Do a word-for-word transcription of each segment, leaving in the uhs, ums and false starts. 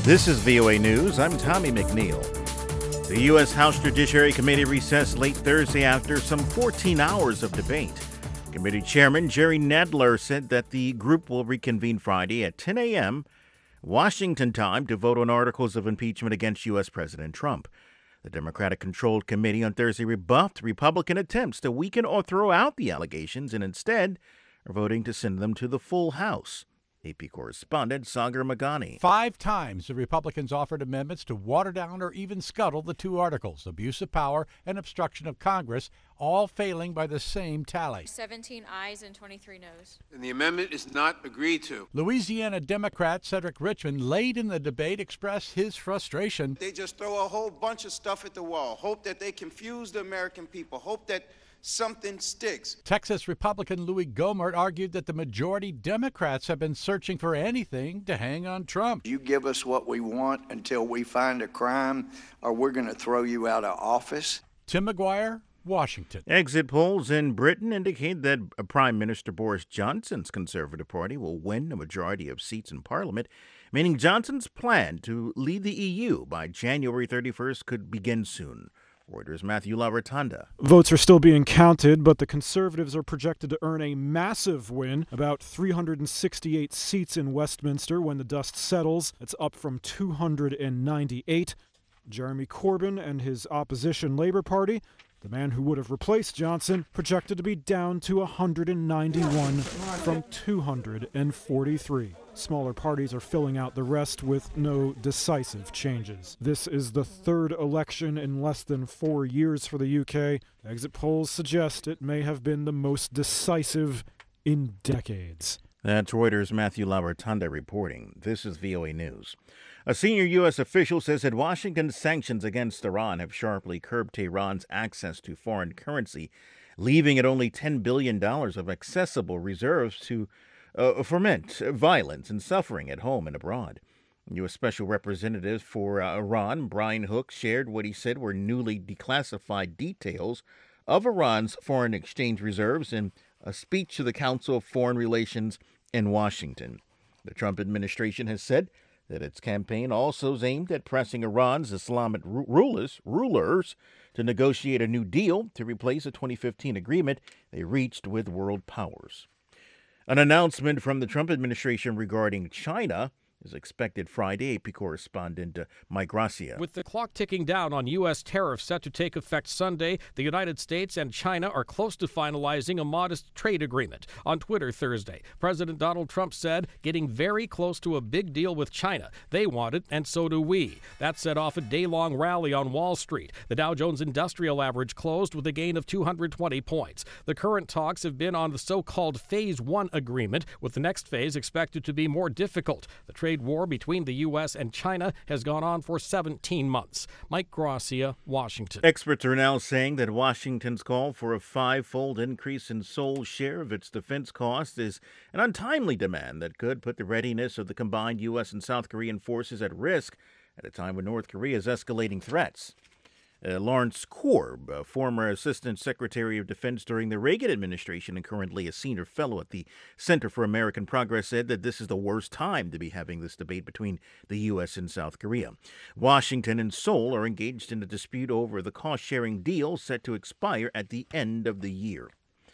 This is V O A News. I'm Tommy McNeil. The U S House Judiciary Committee recessed late Thursday after some fourteen hours of debate. Committee Chairman Jerry Nadler said that the group will reconvene Friday at ten a.m. Washington time to vote on articles of impeachment against U S. President Trump. The Democratic-controlled committee on Thursday rebuffed Republican attempts to weaken or throw out the allegations and instead are voting to send them to the full House. A P correspondent Sagar Magani. Five times the Republicans offered amendments to water down or even scuttle the two articles, abuse of power and obstruction of Congress, all failing by the same tally. seventeen ayes and twenty-three noes. And the amendment is not agreed to. Louisiana Democrat Cedric Richmond, late in the debate, expressed his frustration. They just throw a whole bunch of stuff at the wall, hope that they confuse the American people, hope that something sticks. Texas Republican Louis Gohmert argued that the majority Democrats have been searching for anything to hang on Trump. You give us what we want until we find a crime, or we're going to throw you out of office. Tim McGuire, Washington. Exit polls in Britain indicate that Prime Minister Boris Johnson's Conservative Party will win a majority of seats in Parliament, meaning Johnson's plan to lead the E U by January thirty-first could begin soon. Reuters' Matthew LaRotanda. Votes are still being counted, but the Conservatives are projected to earn a massive win, about three hundred sixty-eight seats in Westminster when the dust settles. It's up from two hundred ninety-eight. Jeremy Corbyn and his opposition Labour Party, the man who would have replaced Johnson, projected to be down to one hundred ninety-one from two hundred forty-three. Smaller parties are filling out the rest with no decisive changes. This is the third election in less than four years for the U K. Exit polls suggest it may have been the most decisive in decades. That's Reuters' Matthew LaRotanda reporting. This is V O A News. A senior U S official says that Washington's sanctions against Iran have sharply curbed Tehran's access to foreign currency, leaving it only ten billion dollars of accessible reserves to uh, foment violence and suffering at home and abroad. U S. Special Representative for uh, Iran, Brian Hook, shared what he said were newly declassified details of Iran's foreign exchange reserves in a speech to the Council of Foreign Relations in Washington. The Trump administration has said that its campaign also is aimed at pressing Iran's Islamic rulers, rulers to negotiate a new deal to replace a twenty fifteen agreement they reached with world powers. An announcement from the Trump administration regarding China is expected Friday. A P correspondent uh, Mike Gracia. With the clock ticking down on U S tariffs set to take effect Sunday, the United States and China are close to finalizing a modest trade agreement. On Twitter Thursday, President Donald Trump said, getting very close to a big deal with China. They want it, and so do we. That set off a day-long rally on Wall Street. The Dow Jones Industrial Average closed with a gain of two hundred twenty points. The current talks have been on the so-called Phase one agreement, with the next phase expected to be more difficult. The trade war between the U S and China has gone on for seventeen months. Mike Gracia, Washington. Experts are now saying that Washington's call for a five-fold increase in Seoul's share of its defense costs is an untimely demand that could put the readiness of the combined U S and South Korean forces at risk at a time when North Korea is escalating threats. Uh, Lawrence Korb, a former Assistant Secretary of Defense during the Reagan administration and currently a senior fellow at the Center for American Progress, said that this is the worst time to be having this debate between the U S and South Korea. Washington and Seoul are engaged in a dispute over the cost-sharing deal set to expire at the end of the year.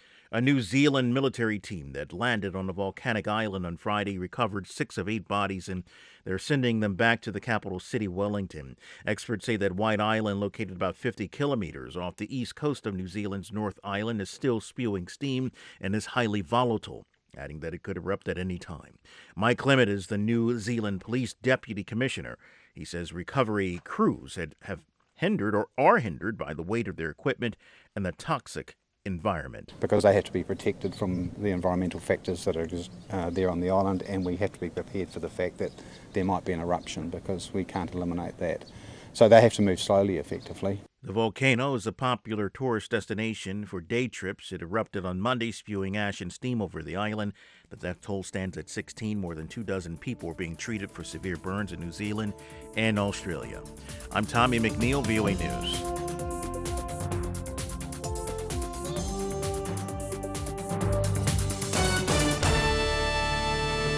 A New Zealand military team that landed on a volcanic island on Friday recovered six of eight bodies, and they're sending them back to the capital city, Wellington. Experts say that White Island, located about fifty kilometers off the east coast of New Zealand's North Island, is still spewing steam and is highly volatile, adding that it could erupt at any time. Mike Clement is the New Zealand Police Deputy Commissioner. He says recovery crews had, have hindered or are hindered by the weight of their equipment and the toxic environment. Because they have to be protected from the environmental factors that are just, uh, there on the island, and we have to be prepared for the fact that there might be an eruption because we can't eliminate that. So they have to move slowly, effectively. The volcano is a popular tourist destination for day trips. It erupted on Monday, spewing ash and steam over the island. The death toll stands at sixteen. More than two dozen people are being treated for severe burns in New Zealand and Australia. I'm Tommy McNeil, V O A News.